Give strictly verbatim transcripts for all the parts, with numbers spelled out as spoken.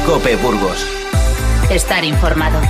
COPE Burgos. Estar informado.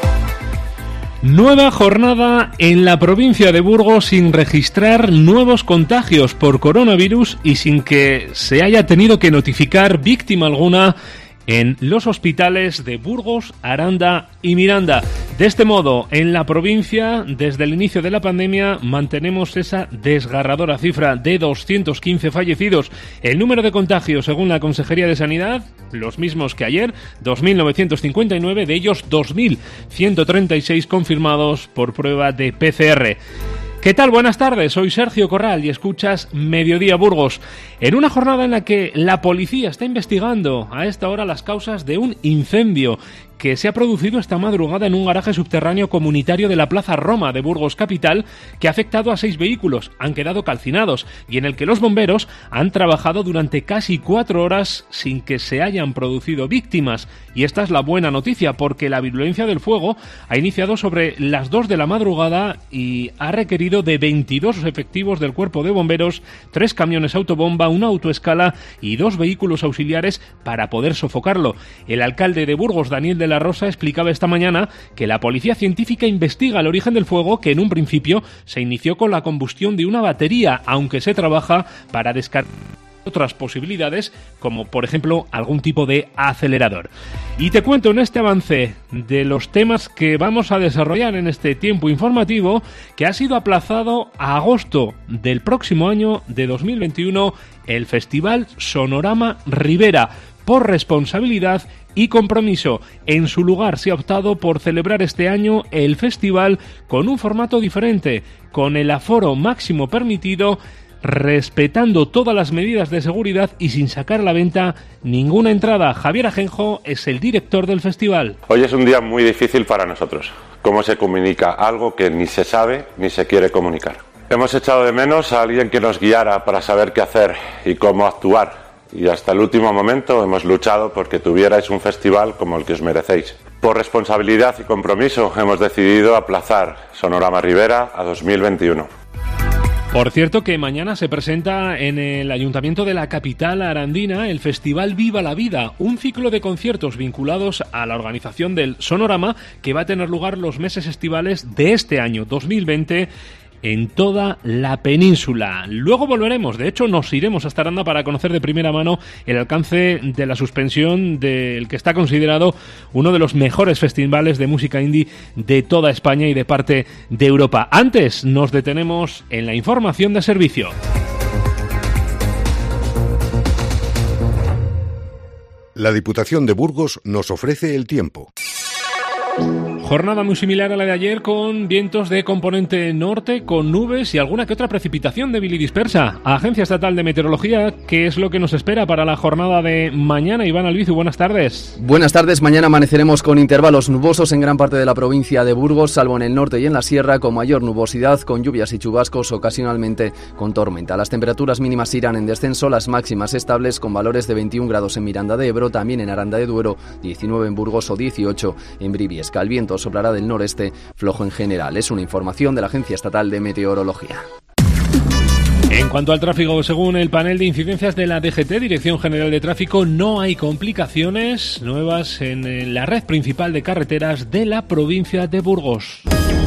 Nueva jornada en la provincia de Burgos sin registrar nuevos contagios por coronavirus y sin que se haya tenido que notificar víctima alguna en los hospitales de Burgos, Aranda y Miranda. De este modo, en la provincia, desde el inicio de la pandemia, mantenemos esa desgarradora cifra de doscientos quince fallecidos. El número de contagios, según la Consejería de Sanidad, los mismos que ayer, dos mil novecientos cincuenta y nueve, de ellos dos mil ciento treinta y seis confirmados por prueba de P C R. ¿Qué tal? Buenas tardes, soy Sergio Corral y escuchas Mediodía Burgos. En una jornada en la que la policía está investigando a esta hora las causas de un incendio que se ha producido esta madrugada en un garaje subterráneo comunitario de la Plaza Roma de Burgos Capital, que ha afectado a seis vehículos, han quedado calcinados, y en el que los bomberos han trabajado durante casi cuatro horas sin que se hayan producido víctimas. Y esta es la buena noticia, porque la virulencia del fuego ha iniciado sobre las dos de la madrugada y ha requerido de veintidós efectivos del Cuerpo de Bomberos, tres camiones autobomba, una autoescala y dos vehículos auxiliares para poder sofocarlo. El alcalde de Burgos, Daniel de la Rosa, explicaba esta mañana que la policía científica investiga el origen del fuego, que en un principio se inició con la combustión de una batería, aunque se trabaja para descartar otras posibilidades, como por ejemplo algún tipo de acelerador. Y te cuento en este avance de los temas que vamos a desarrollar en este tiempo informativo, que ha sido aplazado a agosto del próximo año de dos mil veintiuno el Festival Sonorama Ribera, por responsabilidad y compromiso. En su lugar se ha optado por celebrar este año el festival con un formato diferente, con el aforo máximo permitido, respetando todas las medidas de seguridad y sin sacar a la venta ninguna entrada. Javier Ajenjo es el director del festival. Hoy es un día muy difícil para nosotros. ¿Cómo se comunica algo que ni se sabe ni se quiere comunicar? Hemos echado de menos a alguien que nos guiara para saber qué hacer y cómo actuar. Y hasta el último momento hemos luchado porque tuvierais un festival como el que os merecéis. Por responsabilidad y compromiso hemos decidido aplazar Sonorama Ribera a dos mil veintiuno. Por cierto que mañana se presenta en el Ayuntamiento de la capital arandina el Festival Viva la Vida, un ciclo de conciertos vinculados a la organización del Sonorama que va a tener lugar los meses estivales de este año dos mil veinte en toda la península. Luego volveremos, de hecho nos iremos hasta Aranda para conocer de primera mano el alcance de la suspensión del que está considerado uno de los mejores festivales de música indie de toda España y de parte de Europa. Antes nos detenemos en la información de servicio. La Diputación de Burgos nos ofrece el tiempo. Jornada muy similar a la de ayer, con vientos de componente norte, con nubes y alguna que otra precipitación débil y dispersa. Agencia Estatal de Meteorología, ¿qué es lo que nos espera para la jornada de mañana? Iván Albizu, buenas tardes. Buenas tardes, mañana amaneceremos con intervalos nubosos en gran parte de la provincia de Burgos, salvo en el norte y en la sierra, con mayor nubosidad, con lluvias y chubascos, ocasionalmente con tormenta. Las temperaturas mínimas irán en descenso, las máximas estables, con valores de veintiún grados en Miranda de Ebro, también en Aranda de Duero, diecinueve en Burgos o dieciocho en Briviesca. El viento soplará del noreste, flojo en general. Es una información de la Agencia Estatal de Meteorología. En cuanto al tráfico, según el panel de incidencias de la D G T, Dirección General de Tráfico, no hay complicaciones nuevas en la red principal de carreteras de la provincia de Burgos.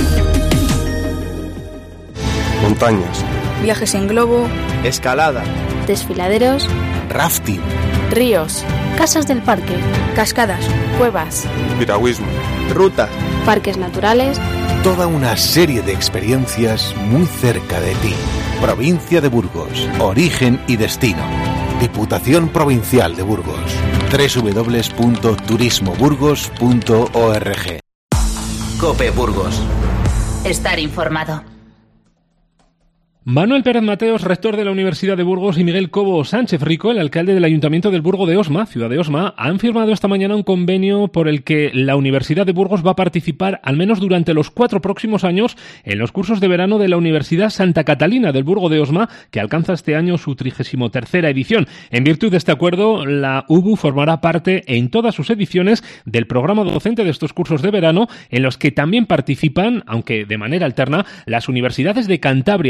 Montañas, viajes en globo, escalada, desfiladeros, rafting, ríos, casas del parque, cascadas, cuevas, piragüismo, rutas, parques naturales. Toda una serie de experiencias muy cerca de ti. Provincia de Burgos, origen y destino. Diputación Provincial de Burgos. doble u doble u doble u punto turismo burgos punto org. COPE Burgos. Estar informado. Manuel Pérez Mateos, rector de la Universidad de Burgos, y Miguel Cobo Sánchez Rico, el alcalde del Ayuntamiento del Burgo de Osma, ciudad de Osma, han firmado esta mañana un convenio por el que la Universidad de Burgos va a participar al menos durante los cuatro próximos años en los cursos de verano de la Universidad Santa Catalina del Burgo de Osma, que alcanza este año su trigésimo tercera edición. En virtud de este acuerdo, la U B U formará parte en todas sus ediciones del programa docente de estos cursos de verano, en los que también participan, aunque de manera alterna, las universidades de Cantabria, la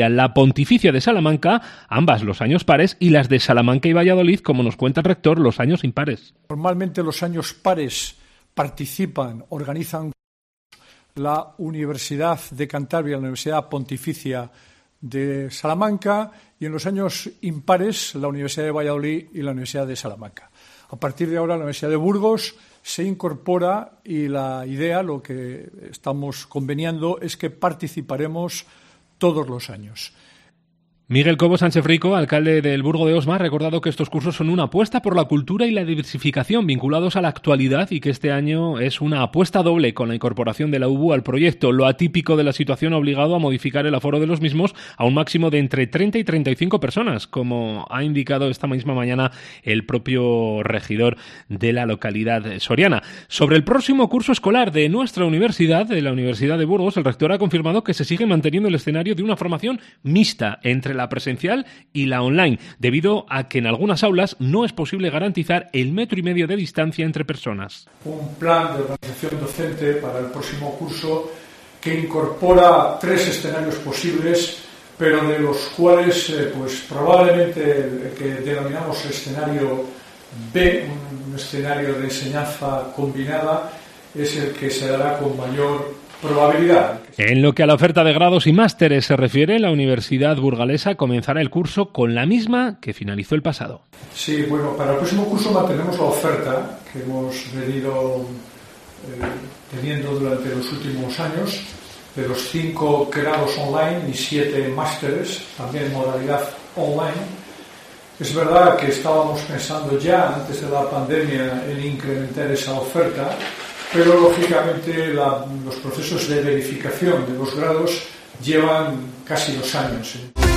Pontificia de Salamanca, ambas los años pares, y las de Salamanca y Valladolid, como nos cuenta el rector, los años impares. Normalmente los años pares participan, organizan la Universidad de Cantabria, la Universidad Pontificia de Salamanca, y en los años impares la Universidad de Valladolid y la Universidad de Salamanca. A partir de ahora la Universidad de Burgos se incorpora y la idea, lo que estamos conveniando, es que participaremos todos los años. Miguel Cobo Sánchez Rico, alcalde del Burgo de Osma, ha recordado que estos cursos son una apuesta por la cultura y la diversificación vinculados a la actualidad y que este año es una apuesta doble con la incorporación de la U B U al proyecto. Lo atípico de la situación ha obligado a modificar el aforo de los mismos a un máximo de entre treinta y treinta y cinco personas, como ha indicado esta misma mañana el propio regidor de la localidad soriana. Sobre el próximo curso escolar de nuestra universidad, de la Universidad de Burgos, el rector ha confirmado que se sigue manteniendo el escenario de una formación mixta entre la la presencial y la online, debido a que en algunas aulas no es posible garantizar el metro y medio de distancia entre personas. Un plan de organización docente para el próximo curso que incorpora tres escenarios posibles, pero de los cuales eh, pues probablemente el que denominamos escenario B, un escenario de enseñanza combinada, es el que se dará con mayor probabilidad. En lo que a la oferta de grados y másteres se refiere, la Universidad Burgalesa comenzará el curso con la misma que finalizó el pasado. Sí, bueno, para el próximo curso mantenemos la oferta que hemos venido eh, teniendo durante los últimos años, de los cinco grados online y siete másteres, también en modalidad online. Es verdad que estábamos pensando ya, antes de la pandemia, en incrementar esa oferta, pero lógicamente la, los procesos de verificación de los grados llevan casi dos años.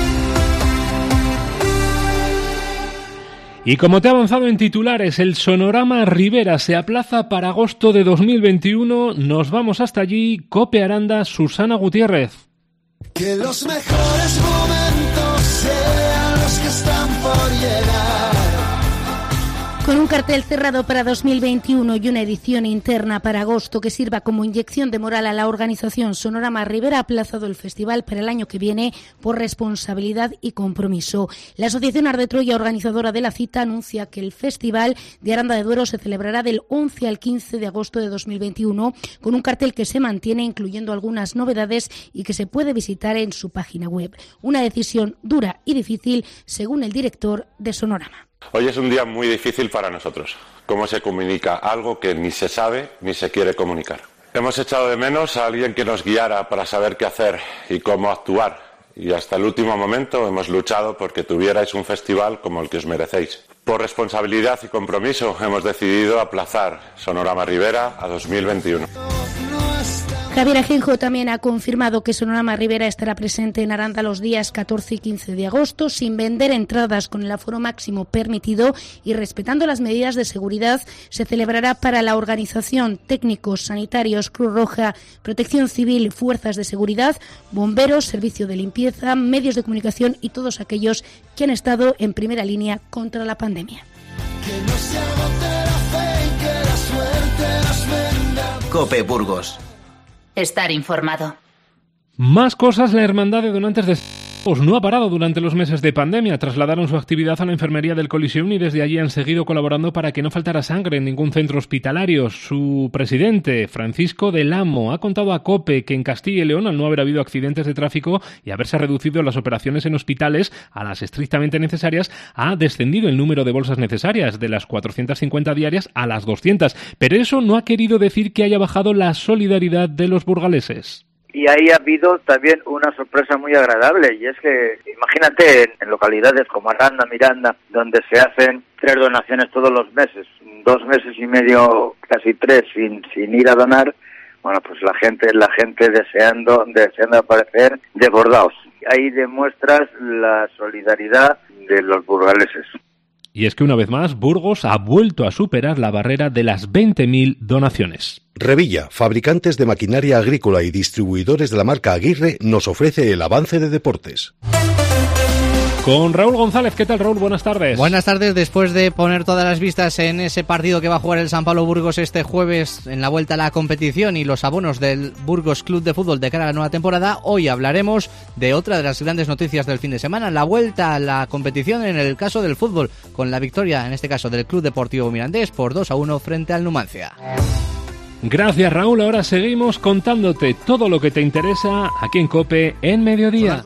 Y como te he avanzado en titulares, el Sonorama Ribera se aplaza para agosto de dos mil veintiuno. Nos vamos hasta allí. Cope Aranda, Susana Gutiérrez. Que los mejores momentos sean los que están por llegar. Con un cartel cerrado para dos mil veintiuno y una edición interna para agosto que sirva como inyección de moral a la organización, Sonorama Ribera ha aplazado el festival para el año que viene por responsabilidad y compromiso. La Asociación Art de Troya, organizadora de la cita, anuncia que el Festival de Aranda de Duero se celebrará del once al quince de agosto de dos mil veintiuno, con un cartel que se mantiene, incluyendo algunas novedades y que se puede visitar en su página web. Una decisión dura y difícil, según el director de Sonorama. Hoy es un día muy difícil para nosotros. ¿Cómo se comunica algo que ni se sabe ni se quiere comunicar? Hemos echado de menos a alguien que nos guiara para saber qué hacer y cómo actuar. Y hasta el último momento hemos luchado porque tuvierais un festival como el que os merecéis. Por responsabilidad y compromiso hemos decidido aplazar Sonorama Ribera a dos mil veintiuno. Javier Ajenjo también ha confirmado que Sonorama Ribera estará presente en Aranda los días catorce y quince de agosto, sin vender entradas, con el aforo máximo permitido y respetando las medidas de seguridad. Se celebrará para la organización, técnicos, sanitarios, Cruz Roja, Protección Civil, fuerzas de seguridad, bomberos, servicio de limpieza, medios de comunicación y todos aquellos que han estado en primera línea contra la pandemia. Que no se agote la fe y que la suerte nos venga. Cope Burgos. Estar informado. Más cosas. La Hermandad de Donantes de no ha parado durante los meses de pandemia. Trasladaron su actividad a la enfermería del Coliseum y desde allí han seguido colaborando para que no faltara sangre en ningún centro hospitalario. Su presidente, Francisco del Amo, ha contado a COPE que en Castilla y León, al no haber habido accidentes de tráfico y haberse reducido las operaciones en hospitales a las estrictamente necesarias, ha descendido el número de bolsas necesarias de las cuatrocientas cincuenta diarias a las doscientas. Pero eso no ha querido decir que haya bajado la solidaridad de los burgaleses. Y ahí ha habido también una sorpresa muy agradable, y es que, imagínate, en, en localidades como Aranda, Miranda, donde se hacen tres donaciones todos los meses, dos meses y medio, casi tres, sin, sin ir a donar, bueno, pues la gente, la gente deseando, deseando aparecer desbordados. Ahí demuestras la solidaridad de los burgaleses. Y es que una vez más, Burgos ha vuelto a superar la barrera de las veinte mil donaciones. Revilla, fabricantes de maquinaria agrícola y distribuidores de la marca Aguirre, nos ofrece el avance de deportes. con Raúl González. ¿Qué tal, Raúl? Buenas tardes. Buenas tardes. Después de poner todas las vistas en ese partido que va a jugar el San Pablo Burgos este jueves en la vuelta a la competición y los abonos del Burgos Club de Fútbol de cara a la nueva temporada, hoy hablaremos de otra de las grandes noticias del fin de semana, la vuelta a la competición en el caso del fútbol, con la victoria, en este caso, del Club Deportivo Mirandés por dos a uno frente al Numancia. Gracias, Raúl. Ahora seguimos contándote todo lo que te interesa aquí en COPE en Mediodía.